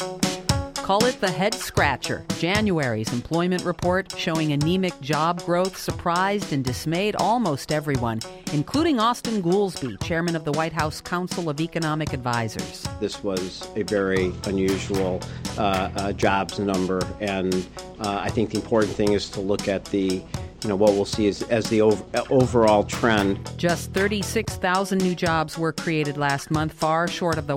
Call it the head scratcher. January's employment report showing anemic job growth surprised and dismayed almost everyone, including Austan Goolsbee, chairman of the White House Council of Economic Advisors. This was a very unusual jobs number, and I think the important thing is to look at what we'll see as the overall trend. Just 36,000 new jobs were created last month, far short of the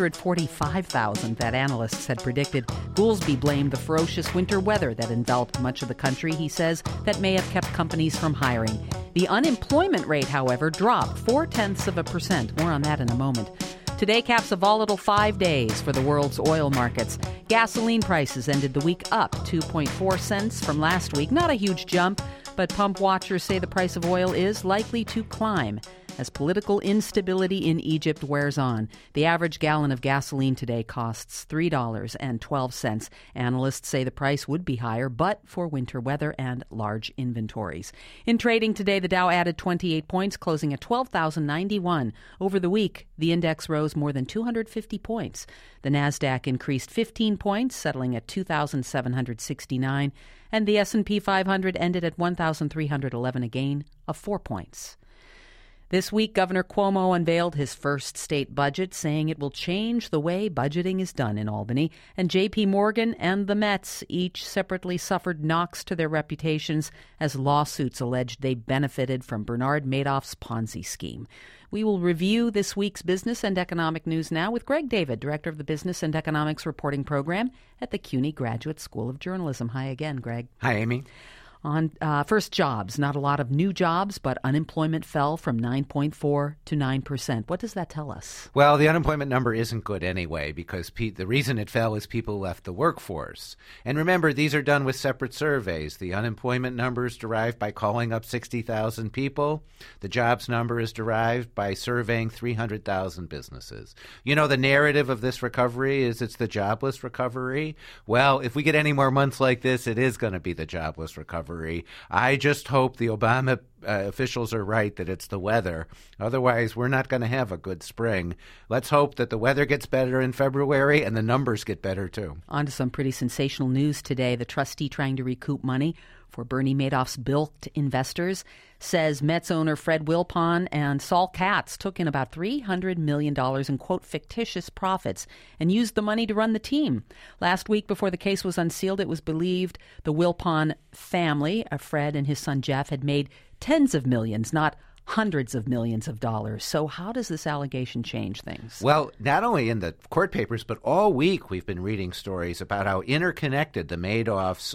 145,000 that analysts had predicted. Goolsbee blamed the ferocious winter weather that enveloped much of the country, he says, that may have kept companies from hiring. The unemployment rate, however, dropped 0.4%. More on that in a moment. Today caps a volatile 5 days for the world's oil markets. Gasoline prices ended the week up 2.4 cents from last week. Not a huge jump, but pump watchers say the price of oil is likely to climb as political instability in Egypt wears on. The average gallon of gasoline today costs $3.12. Analysts say the price would be higher, but for winter weather and large inventories. In trading today, the Dow added 28 points, closing at 12,091. Over the week, the index rose more than 250 points. The Nasdaq increased 15 points, settling at 2,769, and the S&P 500 ended at 1,311, a gain of 4 points. This week, Governor Cuomo unveiled his first state budget, saying it will change the way budgeting is done in Albany. And J.P. Morgan and the Mets each separately suffered knocks to their reputations as lawsuits alleged they benefited from Bernard Madoff's Ponzi scheme. We will review this week's business and economic news now with Greg David, director of the Business and Economics Reporting Program at the CUNY Graduate School of Journalism. Hi again, Greg. Hi, Amy. On first, jobs. Not a lot of new jobs, but unemployment fell from 9.4 to 9%. What does that tell us? Well, the unemployment number isn't good anyway because the reason it fell is people left the workforce. And remember, these are done with separate surveys. The unemployment number is derived by calling up 60,000 people. The jobs number is derived by surveying 300,000 businesses. You know, the narrative of this recovery is it's the jobless recovery. Well, if we get any more months like this, it is going to be the jobless recovery. I just hope the Obama officials are right that it's the weather. Otherwise, we're not going to have a good spring. Let's hope that the weather gets better in February and the numbers get better, too. On to some pretty sensational news today. The trustee trying to recoup money for Bernie Madoff's bilked investors says Mets owner Fred Wilpon and Saul Katz took in about $300 million in, quote, fictitious profits and used the money to run the team. Last week, before the case was unsealed, it was believed the Wilpon family, Fred and his son Jeff, had made tens of millions, not hundreds of millions of dollars. So how does this allegation change things? Well, not only in the court papers, but all week we've been reading stories about how interconnected the Madoff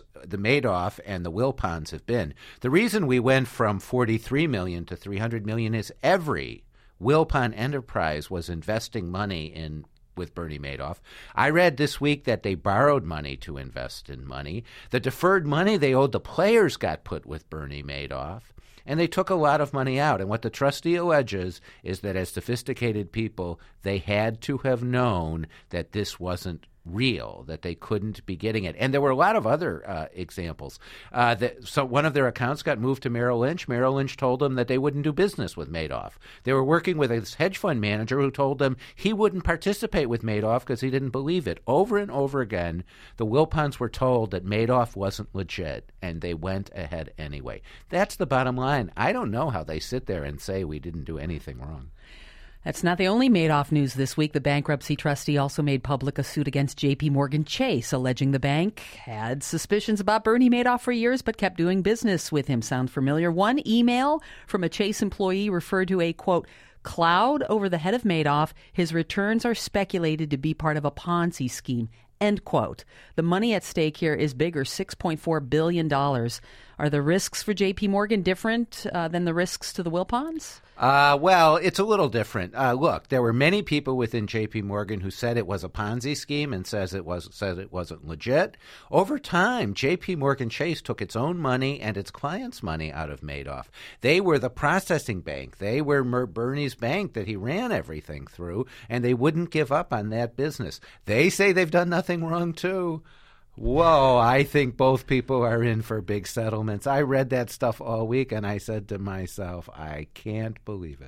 and the Wilpons have been. The reason we went from $43 million to $300 million is every Wilpon enterprise was investing money with Bernie Madoff. I read this week that they borrowed money to invest in money. The deferred money they owed the players got put with Bernie Madoff. And they took a lot of money out. And what the trustee alleges is that as sophisticated people, they had to have known that this wasn't real, that they couldn't be getting it. And there were a lot of other examples. So one of their accounts got moved to Merrill Lynch. Merrill Lynch told them that they wouldn't do business with Madoff. They were working with a hedge fund manager who told them he wouldn't participate with Madoff because he didn't believe it. Over and over again, the Wilpons were told that Madoff wasn't legit, and they went ahead anyway. That's the bottom line. I don't know how they sit there and say we didn't do anything wrong. That's not the only Madoff news this week. The bankruptcy trustee also made public a suit against J.P. Morgan Chase, alleging the bank had suspicions about Bernie Madoff for years but kept doing business with him. Sound familiar? One email from a Chase employee referred to a, quote, cloud over the head of Madoff. His returns are speculated to be part of a Ponzi scheme, end quote. The money at stake here is bigger, $6.4 billion. Are the risks for J.P. Morgan different than the risks to the Wilpons? Well, it's a little different. Look, there were many people within J.P. Morgan who said it was a Ponzi scheme and said it wasn't legit. Over time, J.P. Morgan Chase took its own money and its clients' money out of Madoff. They were the processing bank. They were Bernie's bank that he ran everything through, and they wouldn't give up on that business. They say they've done nothing wrong, too. Whoa, I think both people are in for big settlements. I read that stuff all week, and I said to myself, I can't believe it.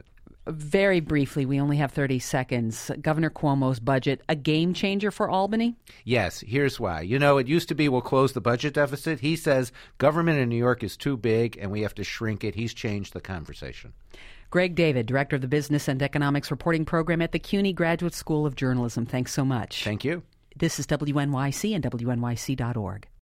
Very briefly, we only have 30 seconds. Governor Cuomo's budget, a game changer for Albany? Yes, here's why. You know, it used to be we'll close the budget deficit. He says government in New York is too big and we have to shrink it. He's changed the conversation. Greg David, Director of the Business and Economics Reporting Program at the CUNY Graduate School of Journalism. Thanks so much. Thank you. This is WNYC and WNYC.org.